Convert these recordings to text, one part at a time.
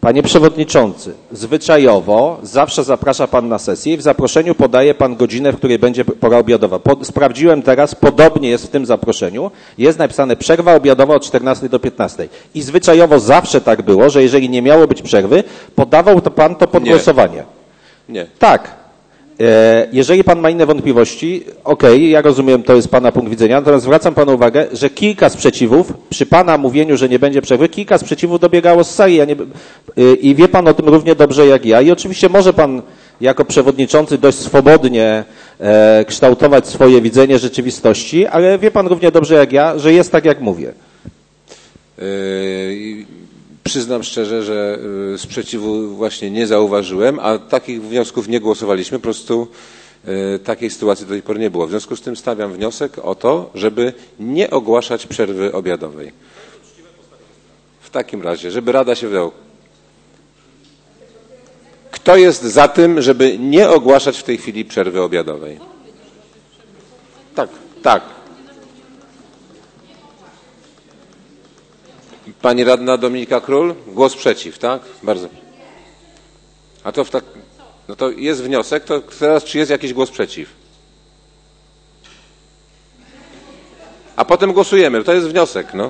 Panie przewodniczący, zwyczajowo zawsze zaprasza pan na sesję i w zaproszeniu podaje pan godzinę, w której będzie pora obiadowa. Sprawdziłem teraz, podobnie jest w tym zaproszeniu. Jest napisane przerwa obiadowa od 14 do 15. I zwyczajowo zawsze tak było, że jeżeli nie miało być przerwy, podawał to pan to pod głosowanie. Nie. Tak. Jeżeli pan ma inne wątpliwości, okej, ja rozumiem, to jest pana punkt widzenia, natomiast zwracam panu uwagę, że kilka sprzeciwów, przy pana mówieniu, że nie będzie przerwy, kilka sprzeciwów dobiegało z sali. I wie pan o tym równie dobrze jak ja. I oczywiście może pan jako przewodniczący dość swobodnie kształtować swoje widzenie rzeczywistości, ale wie pan równie dobrze jak ja, że jest tak, jak mówię. Przyznam szczerze, że sprzeciwu właśnie nie zauważyłem, a takich wniosków nie głosowaliśmy. Po prostu takiej sytuacji do tej pory nie było. W związku z tym stawiam wniosek o to, żeby nie ogłaszać przerwy obiadowej. W takim razie, żeby Rada się wydała. Kto jest za tym, żeby nie ogłaszać w tej chwili przerwy obiadowej? Tak, tak. Pani radna Dominika Król? Głos przeciw, tak? Bardzo. A to no to jest wniosek, to teraz czy jest jakiś głos przeciw? A potem głosujemy, to jest wniosek, no.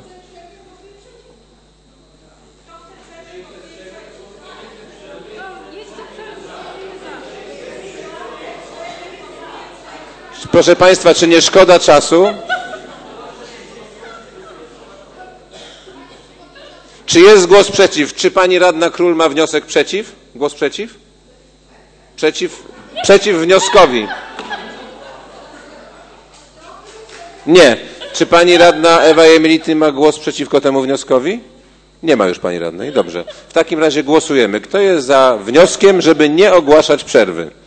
Proszę Państwa, czy nie szkoda czasu? Czy jest głos przeciw? Czy pani radna Król ma wniosek przeciw? Głos przeciw? Przeciw wnioskowi. Nie. Czy pani radna Ewa Jemility ma głos przeciwko temu wnioskowi? Nie ma już pani radnej. Dobrze. W takim razie głosujemy. Kto jest za wnioskiem, żeby nie ogłaszać przerwy?